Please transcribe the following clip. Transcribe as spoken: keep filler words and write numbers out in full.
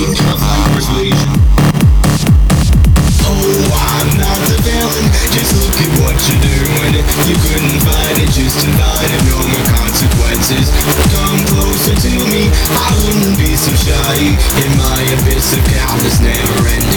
speed of like persuasion. Oh, I'm not the villain, just look at what you're doing. You couldn't find it, just deny it, no more consequences. Come closer to me, I wouldn't be so shy. In my abyss of countless never ending